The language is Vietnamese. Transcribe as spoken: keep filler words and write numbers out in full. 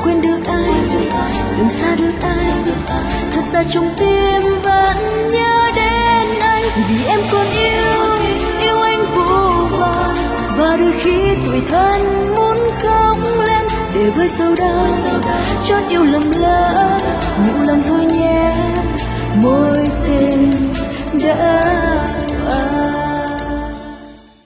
quên được ai, đừng xa được ai. Thật ra trong tim vẫn nhớ đến anh, vì em còn yêu, yêu anh vô vàn. Và đôi khi tủi thân muốn khóc lên để vơi sầu đau, chót yêu lầm lỡ, nhiều lần thôi nhé, mối tình đã